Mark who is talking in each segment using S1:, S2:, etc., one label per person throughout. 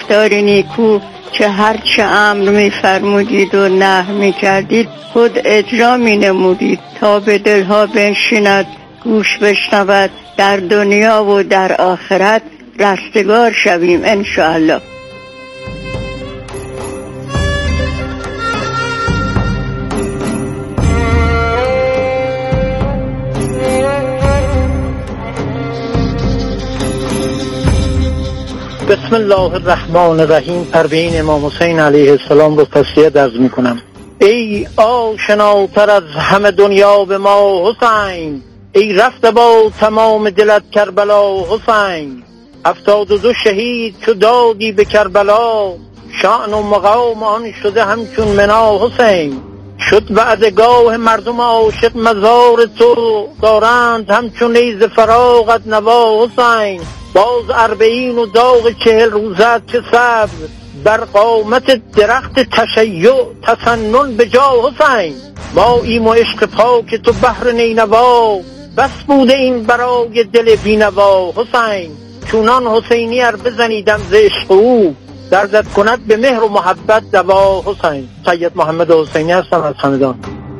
S1: رفتار نیکو که هرچه امر می‌فرمودید و نهی می‌کردید خود اجرا می‌نمودید تا به دلها بنشیند، گوش بشنود، در دنیا و در آخرت رستگار شویم انشاءالله.
S2: بسم الله الرحمن الرحیم. پروین امام حسین علیه السلام رو تسلیت عرض میکنم. ای آشناتر از همه دنیا به ما حسین، ای رفته با تمام دلت کربلا حسین. 72 شهید چو دادی به کربلا، شأن و مقام آن شده همچون منا حسین. شد وعدگاه مردم عاشق مزار تو، دارند همچون نیز فراغت نوا حسین. باز 40 و داغ 40 روزت چه صبر، بر قامت درخت تشیع تسنن به جا حسین. ما ایم و عشق پاک تو بحر نینوا، بس بوده این برای دل بینوا حسین. چونان حسینی ار بزنیدم ز عشق او، دردت کند به مهر و محبت دوا حسین. سید محمد حسینی هستم از همدان.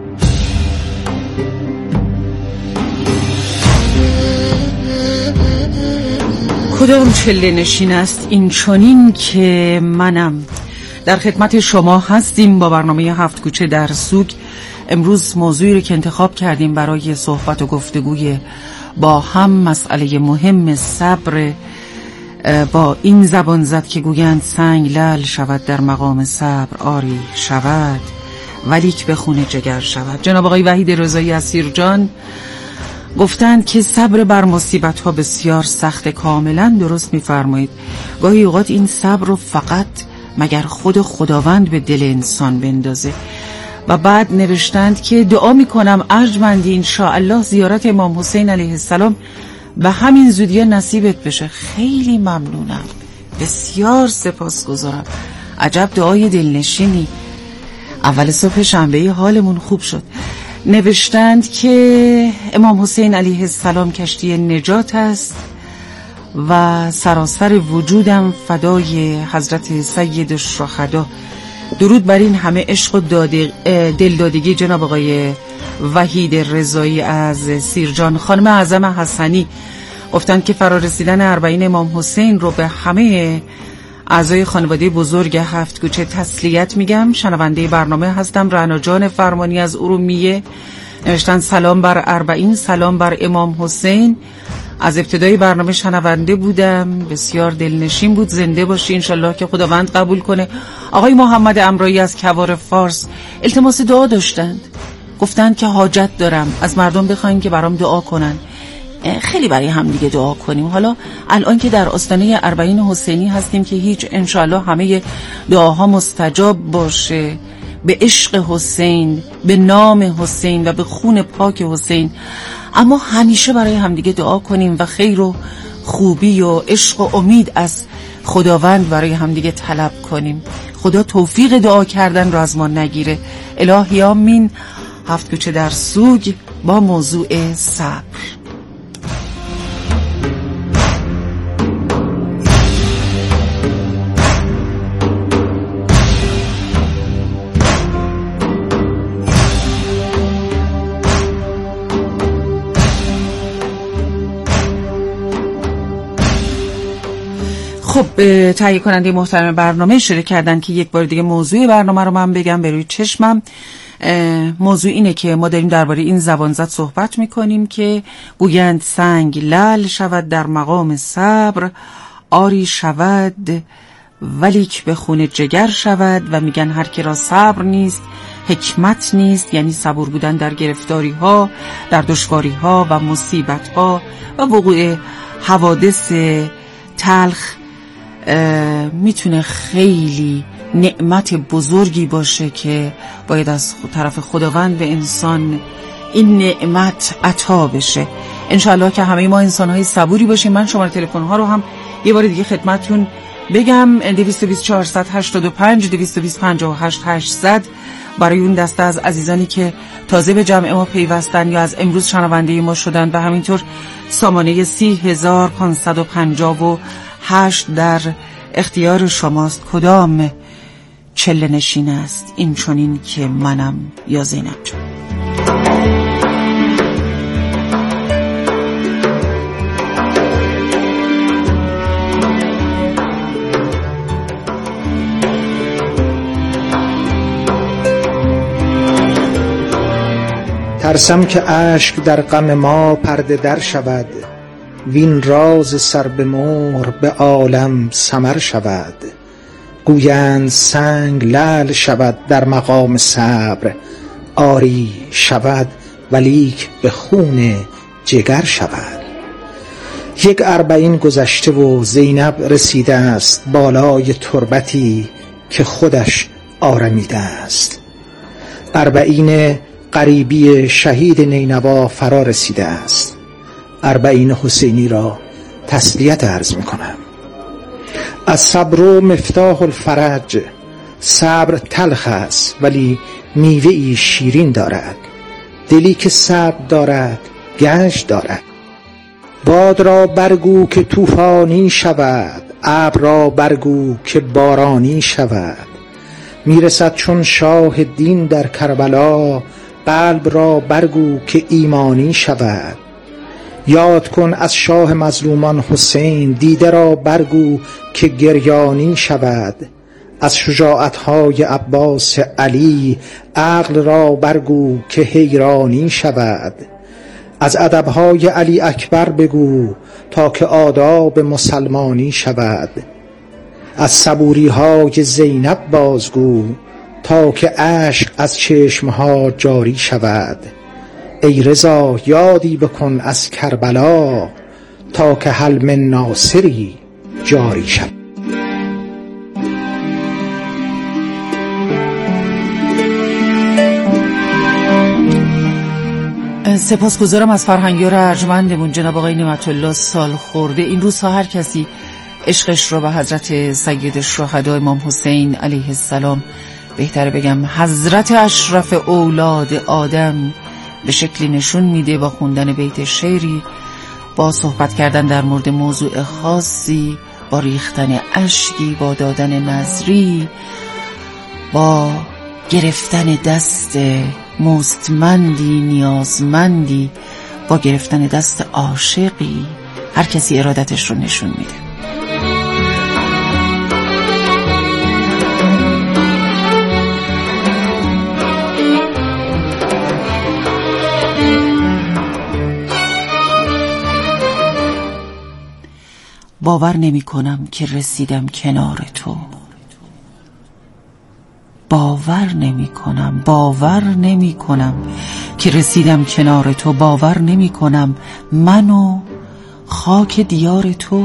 S3: کدام چله نشین است این چنین که منم. در خدمت شما هستیم با برنامه 7 کوچه در سوگ. امروز موضوعی رو که انتخاب کردیم برای صحبت و گفتگوی با هم مسئله مهم صبر، با این زبان زد که گویند سنگ لعل شود در مقام صبر، آری شود ولیک به خون جگر شود. جناب آقای وحید رضایی از سیرجان گفتند که صبر بر مصیبت ها بسیار سخت. کاملا درست می‌فرمایید. گاهی اوقات این صبر رو فقط مگر خود خداوند به دل انسان بندازه. و بعد نوشتند که دعا میکنم ارجمندی انشاءالله زیارت امام حسین علیه السلام به همین زودی نصیبت بشه. خیلی ممنونم، بسیار سپاسگزارم. عجب دعای دلنشینی. اول صبح شنبه حالمون خوب شد. نوشتند که امام حسین علیه السلام کشتی نجات است و سراسر وجودم فدای حضرت سید الشهدا. درود بر این همه عشق و دلدادگی. جناب آقای وحید رضایی از سیرجان. خانم اعظم حسنی گفتند که فرارسیدن 40 امام حسین رو به همه اعضای خانواده بزرگ 7 کوچه تسلیت میگم. شنونده برنامه هستم. رعنا جان فرمانی از ارومیه نوشتن سلام بر 40، سلام بر امام حسین. از ابتدای برنامه شنونده بودم، بسیار دلنشین بود. زنده باشی انشالله که خداوند قبول کنه. آقای محمد امرایی از کوار فارس التماس دعا داشتند، گفتند که حاجت دارم، از مردم بخواین که برام دعا کنن. خیلی برای هم دیگه دعا کنیم. حالا الان که در آستانه 40 حسینی هستیم که هیچ انشالله همه دعاها مستجاب باشه. به عشق حسین، به نام حسین و به خون پاک حسین. اما همیشه برای همدیگه دعا کنیم و خیر و خوبی و عشق و امید از خداوند برای همدیگه طلب کنیم. خدا توفیق دعا کردن رو از ما نگیره. الهی آمین. 7 کوچه در سوگ با موضوع صبر. خب تهیه کننده محترم برنامه اشاره کردن که یک بار دیگه موضوع برنامه رو من بگم به روی چشمم. موضوع اینه که ما داریم درباره این زبان زد صحبت میکنیم که گویند سنگ لعل شود در مقام صبر، آری شود ولیک به خون جگر شود. و میگن هر که را صبر نیست حکمت نیست، یعنی صبور بودن در گرفتاری ها، در دشواری ها و مصیبت ها و وقوع حوادث تلخ میتونه خیلی نعمت بزرگی باشه که باید از طرف خداوند به انسان این نعمت عطا بشه. انشاءالله که همه ما انسان‌های صبوری باشیم. من شماره تلفن ها رو هم یه بار دیگه خدمتتون بگم: 220 485 220 58 800 برای اون دسته از عزیزانی که تازه به جمع ما پیوستن یا از امروز شنونده ما شدن، و همینطور سامانه 30558 در اختیار شماست. کدام چله نشین است این چنین که منم یا زینب جان؟
S4: ترسم که اشک در غم ما پرده در شود، وین راز سر به مهر به عالم سمر شود. گویند سنگ لعل شود در مقام صبر، آری شود ولیک به خون جگر شود. 41 گذشته و زینب رسیده است بالای تربتی که خودش آرمیده است. 40 غریبی شهید نینوا فرا رسیده است. 40 حسینی را تسلیت عرض می کنم. الصبر مفتاح الفرج، صبر تلخ است ولی میوه‌ای شیرین دارد. دلی که صبر دارد گنج دارد. باد را برگو که طوفانی شود، ابر را برگو که بارانی شود. میرسد چون شاه دین در کربلا، قلب را برگو که ایمانی شود. یاد کن از شاه مظلومان حسین، دیده را برگو که گریانی شود. از شجاعتهای عباس علی، عقل را برگو که حیرانی شود. از ادبهای علی اکبر بگو تا که آداب مسلمانی شود. از صبوریهای زینب بازگو تا که اشک از چشمها جاری شود. ای رضا یادی بکن از کربلا، تا که هل من ناصری جاری شود.
S3: سپاسگزارم از فرهنگیار ارجمندمون جناب آقای نعمت الله سالخورده. این روزها هر کسی عشقش رو به حضرت سید الشهدا امام حسین علیه السلام، بهتره بگم حضرت اشرف اولاد آدم، به شکلی نشون میده با خوندن بیت شعری، با صحبت کردن در مورد موضوع خاصی، با ریختن اشکی، با دادن نظری، با گرفتن دست مستمندی نیازمندی، با گرفتن دست عاشقی. هر کسی ارادتش رو نشون میده. باور نمی کنم که رسیدم کنار تو، باور نمی کنم که رسیدم کنار تو، باور نمی کنم من و خاک دیار تو.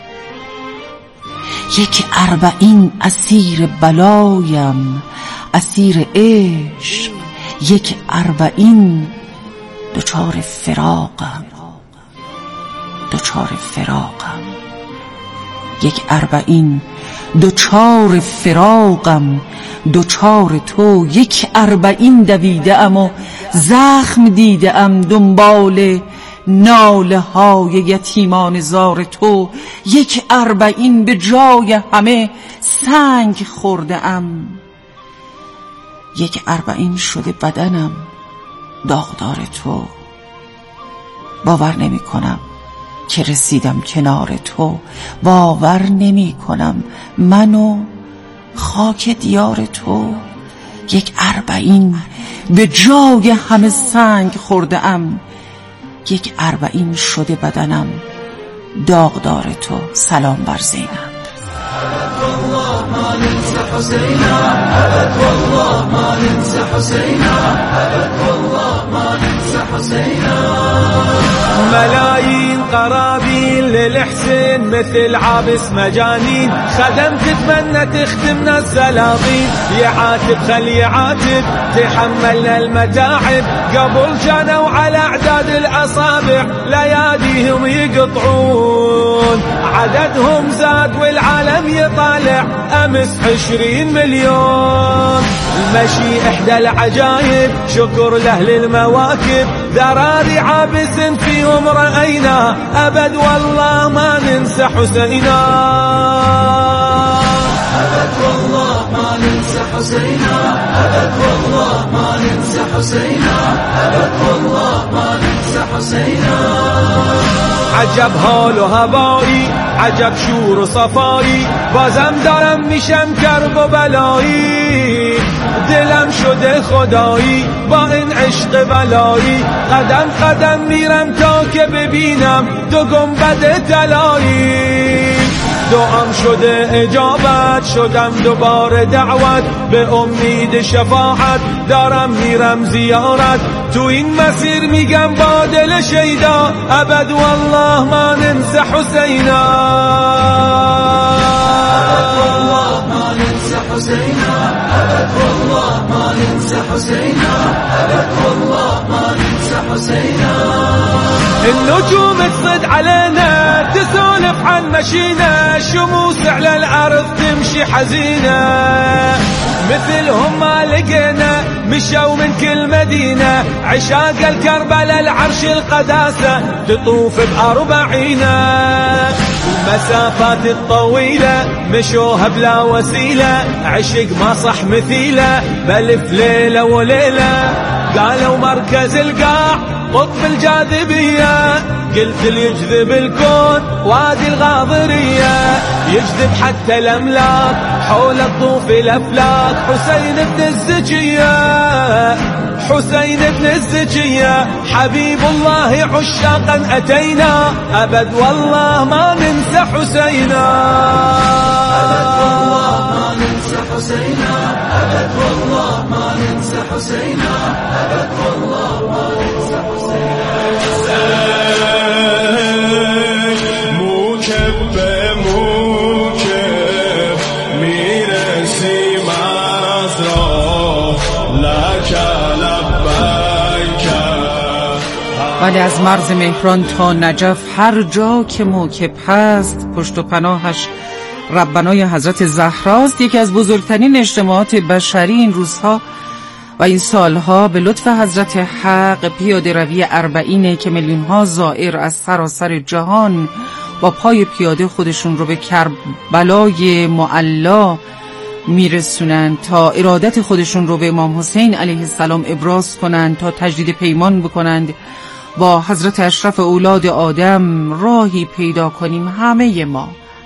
S3: 41 اسیر بلایم، اسیر عشق، 41 دچار فراقم، 41 دچار فراقم، دچار تو. 41 دویده ام و زخم دیده ام دنبال ناله های یتیمان زار تو. 41 به جای همه سنگ خورده ام، 41 شده بدنم داغدار تو. باور نمی کنم که رسیدم کنار تو، باور نمی کنم من و خاک دیار تو. 41 به جای همه سنگ خورده ام، 41 شده بدنم داغدار تو. سلام بر زینب. والله ما ننسى حسينا، والله ما ننسى حسينا، والله ما ننسى حسينا. ملايين قرابين للحسين مثل عابس مجانين، خدم تتمنى تختمنا السلاطين. يعاتب خل يعاتب تحملنا المتاعب، قبل جانوا على اعداد الاصابع لياليهم يقطعون. عددهم زاد والعالم يطالع، امس 20 مليون. المشي احدى العجايب، شكر لاهل المواكب، ذراري عابس فيهم رأينا، ابد والله ما ننسى حسينا.
S5: حسينا أبد والله ما ننسى حسينا أبد والله ما ننسى حسينا عجب حال و هوایی عجب شور و صفایی بازم دارم میشم کرب و بلایی دلم شده خدایی با این عشق بلایی قدم قدم میرم تا که ببینم دو گنبد طلایی دعام شده اجابت شدم دوباره دعوت به امید شفاعت دارم میرم زیارت تو این مسیر میگم با دل شیدا ابد والله ما ننسى حسینا ابد والله ما ننسى حسینا ابد والله ما ننسى حسینا ابد والله ما ننسى حسینا النجوم تصد علينا تسولف عن مشينا شموس على الأرض تمشي حزينة مثلهم ما لقينا مشوا من كل مدينة عشاق الكربلاء العرش القداسة تطوف بأربعينا المسافات الطويلة مشوها بلا وسيلة عشق ما صح مثيلة بل في ليلة وليلة قالوا مركز القاع قطب الجاذبية قلت اللي يجذب الكون وادي الغاضرية يجذب حتى الأملاك حول الطوف الأفلاك حسين بن الزكية حسين بن الزكية حبيب الله عشاقا أتينا أبد والله ما ننسى حسينا أبد والله ما ننسى حسينا أبد والله ما ننسى حسينا أبد والله ما ننسى حسينا موكب موكب میرسیم از راه لک لبیک
S3: ولی از مرز مهران تا نجف هر جا که موکب هست پشت و پناهش ربنای حضرت زهراست. یکی از بزرگترین اجتماعات بشری این روزها و این سالها به لطف حضرت حق پیاده روی اربعینه که میلیون ها زائر از سراسر جهان با پای پیاده خودشون رو به کربلای معلا میرسونن تا ارادت خودشون رو به امام حسین علیه السلام ابراز کنند، تا تجدید پیمان بکنند با حضرت اشرف اولاد آدم راهی پیدا کنیم. همه ما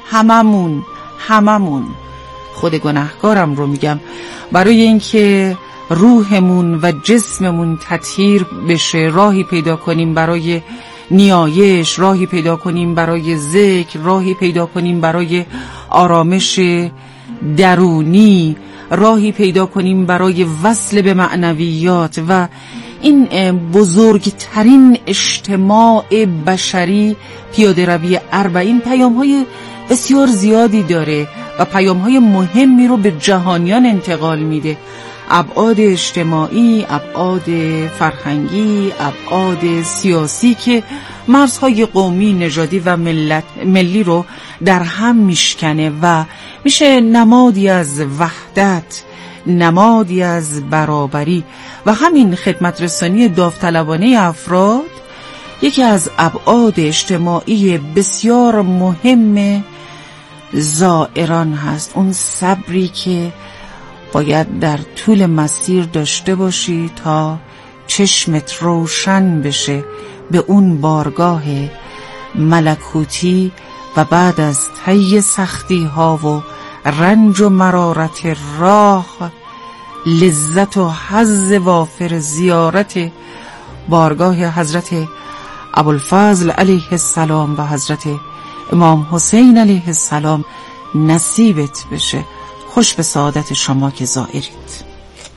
S3: هممون خود گناهکارم رو میگم، برای اینکه روحمون و جسممون تطهیر بشه راهی پیدا کنیم برای نیایش، راهی پیدا کنیم برای ذکر، راهی پیدا کنیم برای آرامش درونی، راهی پیدا کنیم برای وصل به معنویات. و این بزرگترین اجتماع بشری پیاده روی اربعین پیام‌های بسیار زیادی داره و پیام‌های مهمی رو به جهانیان انتقال میده. ابعاد اجتماعی، ابعاد فرهنگی، ابعاد سیاسی که مرزهای قومی، نژادی و ملی رو در هم میشکنه و میشه نمادی از وحدت، نمادی از برابری. و همین خدمت رسانی داوطلبانه افراد یکی از ابعاد اجتماعی بسیار مهم زائران هست. اون صبری که باید در طول مسیر داشته باشی تا چشمت روشن بشه به اون بارگاه ملکوتی و بعد از طی سختی ها و رنج و مرارت راه لذت و حظ وافر زیارت بارگاه حضرت ابوالفضل علیه السلام و حضرت امام حسین علیه السلام نصیبت بشه. خوش به سعادت شما که زائرید.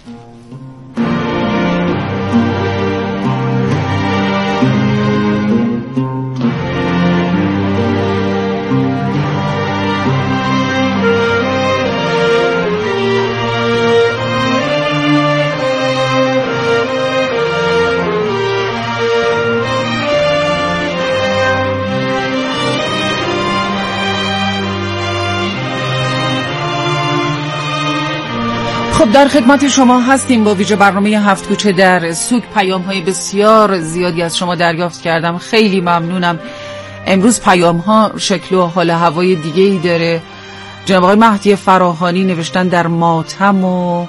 S3: خب در خدمت شما هستیم با ویژه برنامه 7 کوچه در سوگ. پیام‌های بسیار زیادی از شما دریافت کردم، خیلی ممنونم. امروز پیام‌ها شکل و حال هوای دیگه‌ای داره. جناب آقای مهدی فراهانی نوشتن در ماتم و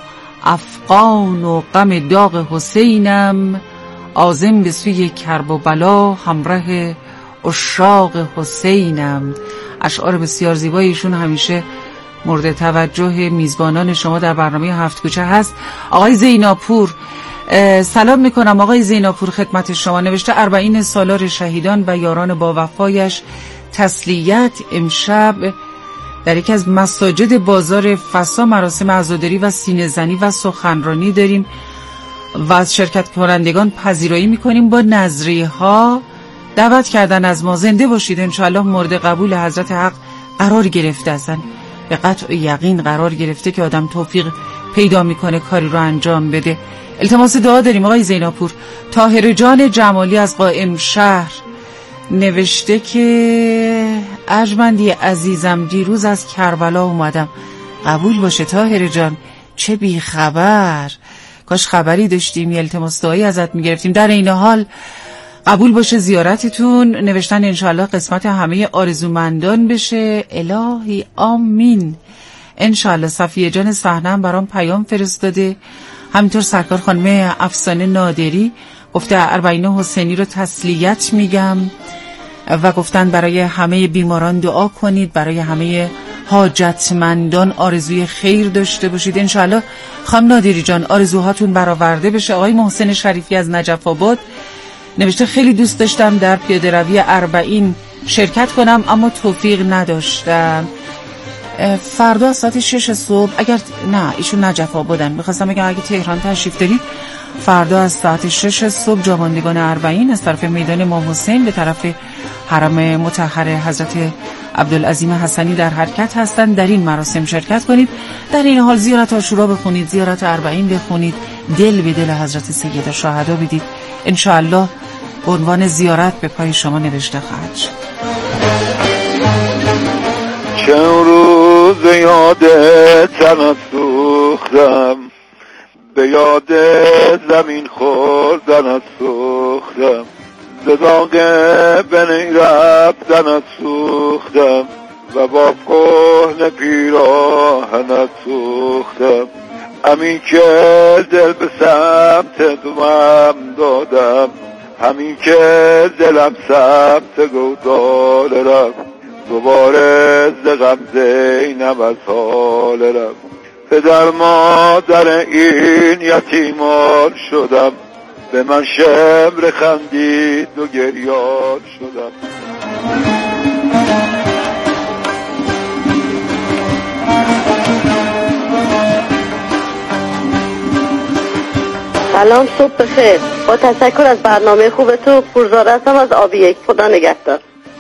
S3: افغان و غم داغ حسینم، عازم به سوی کرب و بلا همراه عشاق حسینم. اشعار بسیار زیبایشون همیشه مورد توجه میزبانان شما در برنامه هفت کوچه هست. آقای زیناپور، سلام میکنم آقای زیناپور خدمت شما. نوشته 40 سالار شهیدان و یاران با وفایش تسلیت. امشب در یکی از مساجد بازار فسا مراسم عزاداری و سینه زنی و سخنرانی داریم و از شرکت کنندگان پذیرایی میکنیم با نظریه ها. دعوت کردن از ما. زنده باشید، انشاءالله مورد قبول حضرت حق قرار گرفته. اصلا به قطع یقین قرار گرفته که آدم توفیق پیدا میکنه کاری رو انجام بده. التماس دعا داریم آقای زیناپور. طاهر جان جمالی از قائم شهر نوشته که ارجمندی عزیزم دیروز از کربلا اومدم. قبول باشه طاهر جان، چه بی خبر، کاش خبری داشتیم، التماس دعایی ازت میگرفتیم. در این حال قبول باشه زیارتتون. نوشتن انشاءالله قسمت همه آرزومندان بشه. الهی آمین انشاءالله. صفیه جان صحنم برام پیام فرستاده. همینطور سرکار خانم افسانه نادری گفته 40 حسینی رو تسلیت میگم و گفتن برای همه بیماران دعا کنید، برای همه حاجتمندان آرزوی خیر داشته باشید. انشاءالله خانم نادری جان آرزوهاتون برآورده بشه. آقای محسن شریفی از نجف آباد نوشته خیلی دوست داشتم در پیاده روی 40 شرکت کنم اما توفیق نداشتم. فردا از ساعت 6 صبح اگر نه ایشون نجف آبادن، میخواستم بگم اگه تهران تشریف دارید فردا از ساعت 6 صبح جاماندگان 40 از طرف میدان امام حسین به طرف حرم مطهر حضرت عبدالعظیم حسنی در حرکت هستند. در این مراسم شرکت کنید. در این حال زیارت عاشورا بخونید، زیارت 40 بخونید، دل به دل حضرت سید الشهدا بدید. انشاءالله به عنوان زیارت به پای شما نوشته خواهد شد.
S6: چند روز یادتم سوختم، به یاد زمین خوردن سوختم، زداغ به نی رفتن سوختم و با کهن پیراهن سوختم. همین که دل به سمت دوام دادم، همین که دلم سمت گودال رفت، دوباره ز غم زینب از حال رفت. پدر مادر این یتیمان شدم، به من شمر خندید و گریان شدم.
S7: سلام، صبح بخیر. با تشکر از برنامه خوب تو. پورزاده هستم از آبی 1. خدا نگهدار.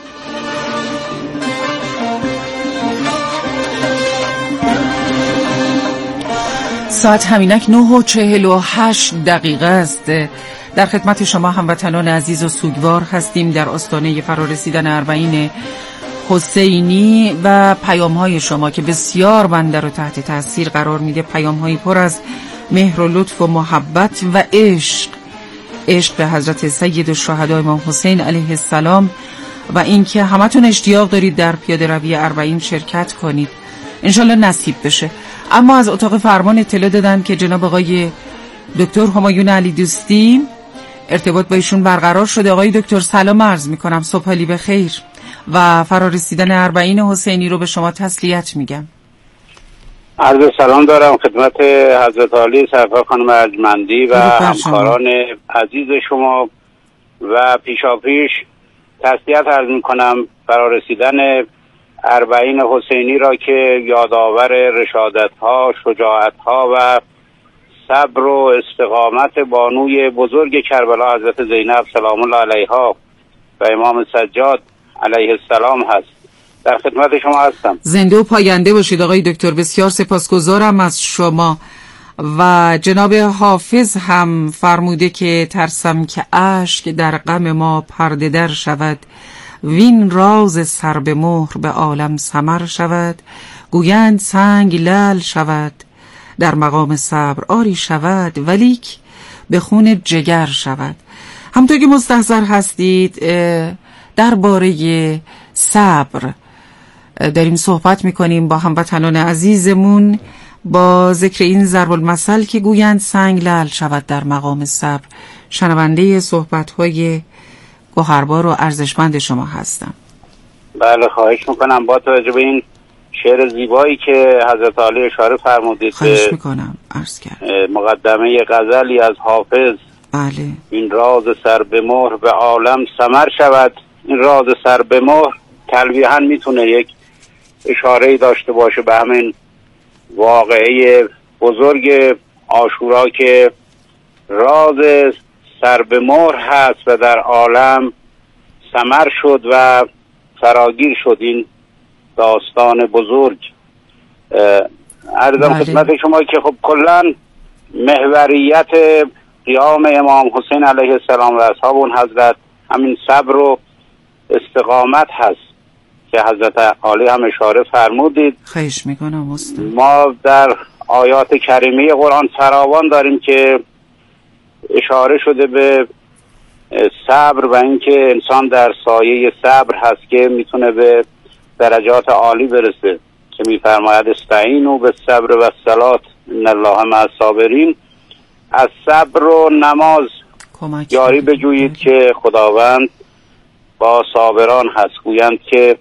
S3: ساعت همینک 9:48 است. در خدمت شما هموطنان عزیز و سوگوار هستیم در آستانه فرارسیدن 40 حسینی و پیام‌های شما که بسیار بنده رو تحت تاثیر قرار میده. پیام‌هایی پر از مهر و لطف و محبت و عشق به حضرت سید الشهدا امام حسین علیه السلام و اینکه همتون اشتیاق دارید در پیاده روی 40 شرکت کنید. انشالله نصیب بشه. اما از اتاق فرمان اطلاع دادن که جناب آقای دکتر همایون علی دوستی ارتباط با ایشون برقرار شده. آقای دکتر سلام عرض میکنم، صبح حالی بخیر و فرارسیدن 40 حسینی رو به شما تسلیت میگم.
S8: عرض سلام دارم خدمت حضرت عالی سرکار خانم ارجمندی و همکاران عزیز شما و پیشاپیش تسلیت عرض میکنم فرارسیدن 40 حسینی را که یادآور رشادت‌ها، شجاعت‌ها و صبر و استقامت بانوی بزرگ کربلا حضرت زینب سلام الله علیها و امام سجاد علیه السلام هست. در خدمت شما هستم.
S3: زنده و پاینده باشید آقای دکتر. بسیار سپاسگزارم از شما. و جناب حافظ هم فرموده که ترسم که اشک در غم ما پرده در شود، وین راز سر به مهر به عالم سمر شود. گویند سنگ لعل شود در مقام صبر، آری شود ولیک به خون جگر شود. همونطور که مستحضر هستید درباره صبر داریم صحبت میکنیم با هموطنان عزیزمون با ذکر این ضرب المثل که گویند سنگ لعل شود در مقام صبر. شنونده صحبت‌های گوهربار و ارزشمند شما هستم.
S8: بله خواهش میکنم. با توجه به این شعر زیبایی که حضرت عالی اشاره فرمودید،
S3: خواهش میکنم عرض کرد
S8: مقدمه غزلی از حافظ،
S3: بله،
S8: این راز سر به مهر به عالم ثمر شود. این راز سر به مهر تلویحاً میتونه یک اشاره‌ای داشته باشه به همین واقعه بزرگ عاشورا که راز سر به مهر هست و در عالم ثمر شد و فراگیر شد این داستان بزرگ. عرضم خدمت شما که خب کلن محوریت قیام امام حسین علیه السلام و اصحاب اون حضرت همین صبر و استقامت هست که حضرت عالی هم اشاره فرمودید.
S3: خواهش میکنم استاد.
S8: ما در آیات کریمه قرآن فراوان داریم که اشاره شده به صبر و اینکه انسان در سایه صبر هست که میتونه به درجات عالی برسه که میفرماید استعینوا بالصبر والصلاة ان الله مع الصابرین. از صبر و نماز یاری بجویید که خداوند با صابران هست. گویند که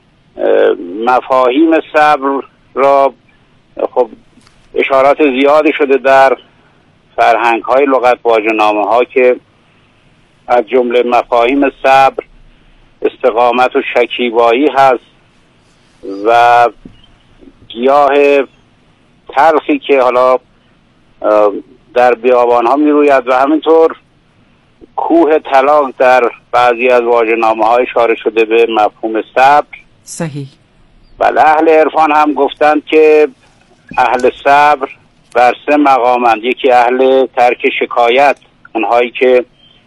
S8: مفاهیم صبر را خب اشارات زیادی شده در فرهنگ های لغت واژه‌نامه ها که از جمله مفاهیم صبر استقامت و شکیبایی هست و گیاه تلخی که حالا در بیابان ها می روید و همینطور کوه طلاق در بعضی از واژه‌نامه ها اشاره شده به مفهوم صبر.
S3: صحیح.
S8: بله اهل عرفان هم گفتند که اهل صبر بر 3 مقامند. یکی اهل ترک شکایت، اونهایی که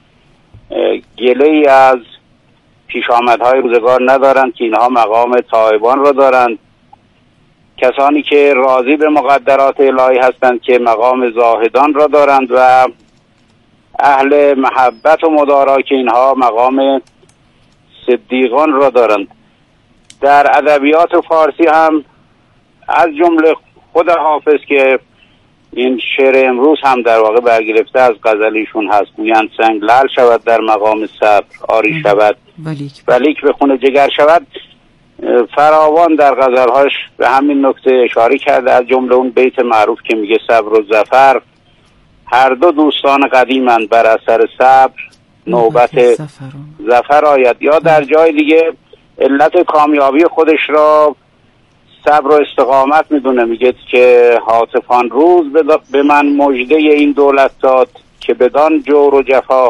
S8: گله‌ای از پیش آمدهای روزگار ندارند که اینها مقام تائبان را دارند. کسانی که راضی به مقدرات الهی هستند که مقام زاهدان را دارند و اهل محبت و مدارا که اینها مقام صدیقان را دارند. در ادبیات فارسی هم از جمله خود حافظ که این شعر امروز هم در واقع برگرفته از غزلیشون هست، گویند سنگ لعل شود در مقام صبر، آری شود ولیک به خون جگر شود، فراوان در غزلهاش به همین نکته اشاره کرده. از جمله اون بیت معروف که میگه صبر و ظفر هر دو دوستان قدیمند، بر اثر صبر نوبت ظفر آید. یا در جای دیگه علت کامیابی خودش را صبر و استقامت میدونه، میگه که هاتفان روز به من مژده این دولت داد که بدان جور و جفا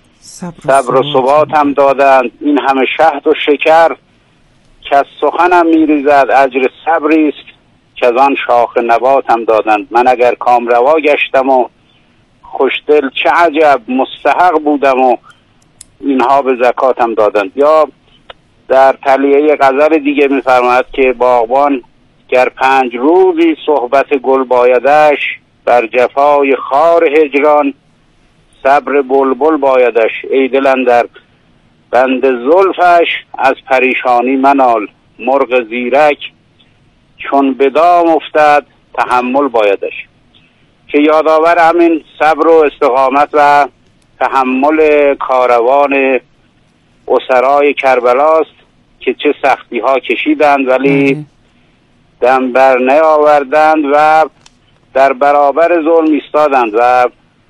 S8: صبر و ثبات هم دادند. این همه شهد و شکر که از سخنم میریزد اجر صبری است که از آن شاخ نبات هم دادند. من اگر کامروا گشتم و خوشدل چه عجب مستحق بودم و اینها به زکات هم دادند. یا در تلیه غزل دیگه میفرماید که باغبان گر 5 روزی صحبت گل بایدش، بر جفای خار هجران صبر بلبل بایدش. ای دل اندر بند زلفش از پریشانی منال، مرغ زیرک چون به دام افتد تحمل بایدش. که یادآور همین صبر و استقامت و تحمل کاروان اسرای کربلاست که چه سختی ها کشیدند ولی دم بر نیاوردند و در برابر ظلم ایستادند و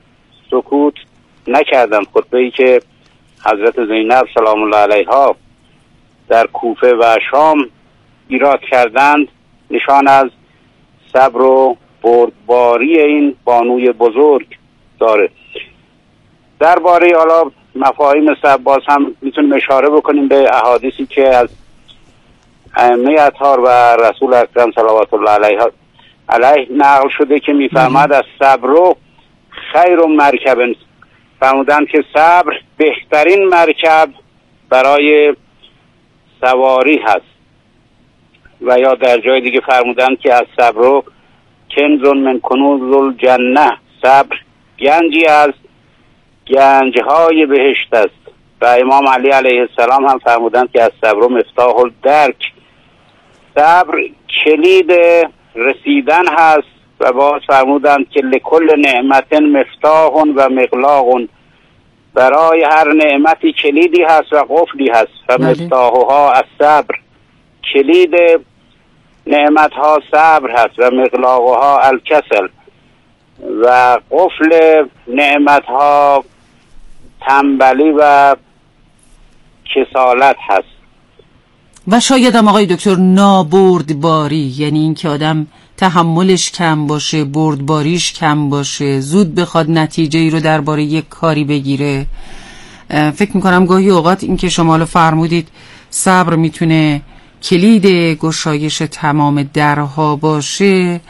S8: سکوت نکردند. خطبه‌ای که حضرت زینب سلام الله علیها در کوفه و شام ایراد کردند نشان از صبر و بردباری این بانوی بزرگ داره. درباره حالا مفاهیم صبر باز هم میتونیم اشاره بکنیم به احادیثی که از ائمه اطهار و رسول اکرم صلوات الله علیه نقل شده که میفرماد از صبر و خیر و مرکب، فرمودند که صبر بهترین مرکب برای سواری هست. و یا در جای دیگه فرمودند که از صبر و کنز من کنوز الجنه، صبر گنجی از گنجهای بهشت است. و امام علی علیه السلام هم فرمودند که از صبر و مفتاح الدرک، صبر کلید رسیدن هست و باز فرمودند که لکل نعمت مفتاح و مغلاق، برای هر نعمتی کلیدی هست و قفلی هست و مفتاحها از صبر، کلید نعمتها صبر هست و مغلاقها الکسل و قفل نعمتها تنبلی و کسالت هست.
S3: و شاید هم آقای دکتر نابردباری، یعنی این که آدم تحملش کم باشه، بردباریش کم باشه، زود بخواد نتیجه ای رو درباره یک کاری بگیره. فکر میکنم گاهی اوقات این که شما رو فرمودید صبر میتونه کلید گشایش تمام درها باشه،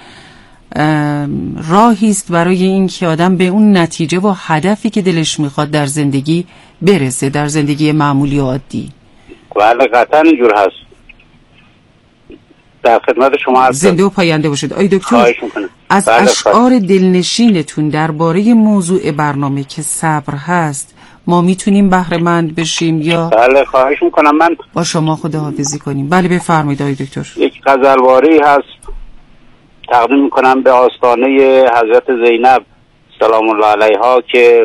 S3: راهی است برای این که آدم به اون نتیجه و هدفی که دلش میخواد در زندگی برسه، در زندگی معمولی و عادی.
S8: بله قطعا اینجور هست. در خدمت شما هستم.
S3: زنده و پاینده باشید. آی دکتر، از اشعار دلنشینتون درباره موضوع برنامه که صبر هست ما میتونیم بهره مند بشیم یا؟
S8: بله خواهش میکنم. من
S3: با شما خداحافظی کنیم. بله بفرمایید آی دکتر.
S8: یک غزلواری هست تقدیم میکنم به آستانه حضرت زینب سلام الله علیها که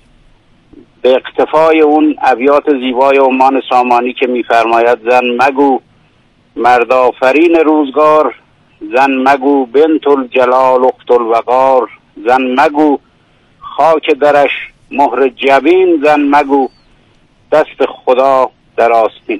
S8: به اقتفای اون ابیات زیبای عمان سامانی که میفرماید زن مگو مردآفرین روزگار، زن مگو بنت الجلال اخت الوقار، زن مگو خاک درش مهر جبین، زن مگو دست خدا در آستین.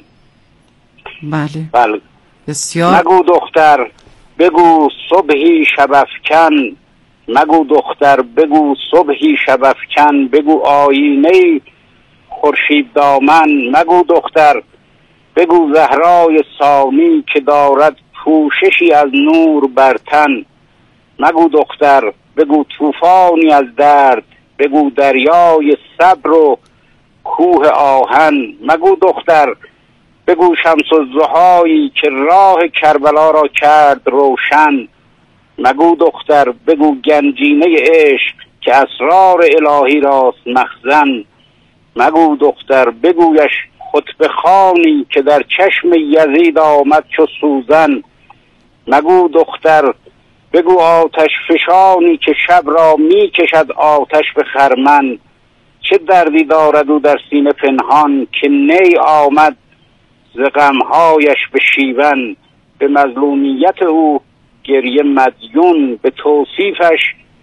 S3: بله بسیار.
S8: مگو دختر بگو صبحی شبافکن، مگو دختر بگو صبحی شبافکن، بگو آینه خورشید دامن، مگو دختر بگو زهرای ثانی که دارد پوششی از نور بر تن، مگو دختر بگو طوفانی از درد، بگو دریای صبر و کوه آهن، مگو دختر بگو شمس الضحایی که راه کربلا را کرد روشن، مگو دختر بگو گنجینه عشق که اسرار الهی راست مخزن، مگو دختر بگویش خطبه خوانی که در چشم یزید آمد چو سوزن، مگو دختر بگو آتش فشانی که شب را می کشد آتش به خرمن، چه دردی دارد او در سینه پنهان که نی آمد ز غمهایش به شیون، به مظلومیت او گریه مدیون، به توصیفش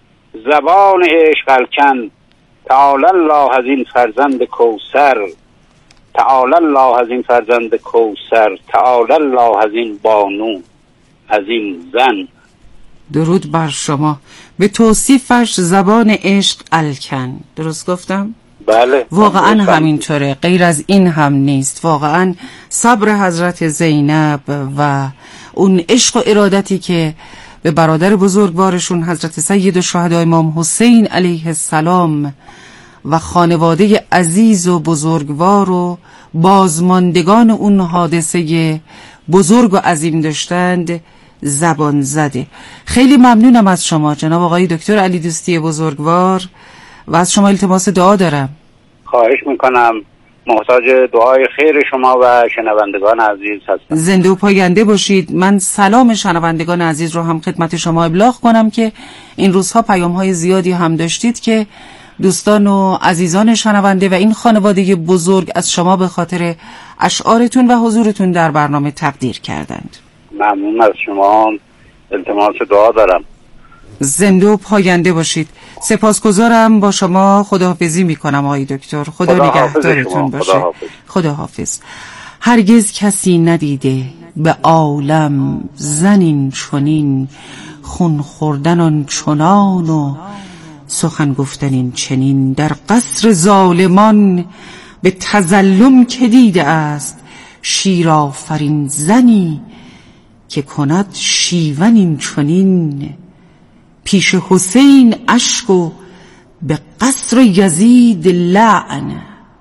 S8: زبان عشق الکن، تعالی الله از این فرزند کوثر، تعالی الله از این فرزند کوثر، تعالی الله از این بانو از این زن.
S3: درود بر شما. به توصیفش زبان عشق الکن، درست گفتم؟
S8: بله
S3: واقعا همینطوره، غیر از این هم نیست. واقعا صبر حضرت زینب و اون عشق و ارادتی که به برادر بزرگوارشون حضرت سید الشهدا امام حسین علیه السلام و خانواده عزیز و بزرگوار و بازماندگان اون حادثه بزرگ و عظیم داشتند زبان زده. خیلی ممنونم از شما جناب آقای دکتر علی دوستی بزرگوار و از شما التماس دعا دارم.
S8: خواهش میکنم. محتاج دعای خیر شما و شنوندگان عزیز هستم.
S3: زنده و پاینده باشید. من سلام شنوندگان عزیز رو هم خدمت شما ابلاغ کنم که این روزها پیام‌های زیادی هم داشتید که دوستان و عزیزان شنونده و این خانواده بزرگ از شما به خاطر اشعارتون و حضورتون در برنامه تقدیر کردند.
S8: ممنون از شما. التماس دعا دارم.
S3: زنده و پاینده باشید. سپاسگزارم. با شما خداحافظی میکنم آقای دکتر. خدا نگهدارتون باشه. خداحافظ. هرگز کسی ندیده به عالم زنین چنین، خون خوردن آن چنان و سخن گفتن این چنین، در قصر ظالمان به تظلم که دیده است، شیرآفرین زنی که کند شیون این چنین، پیش حسین اشک و به قصر یزید لعن،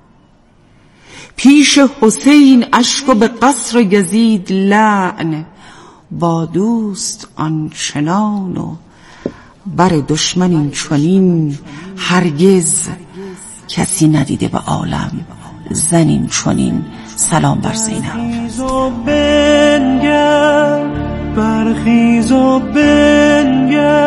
S3: پیش حسین اشک و به قصر یزید لعن، با دوست آنچنان و بر دشمن این چنین، هرگز کسی ندیده به عالم زنین چنین. سلام بر زینب.
S5: برخیز و بنگر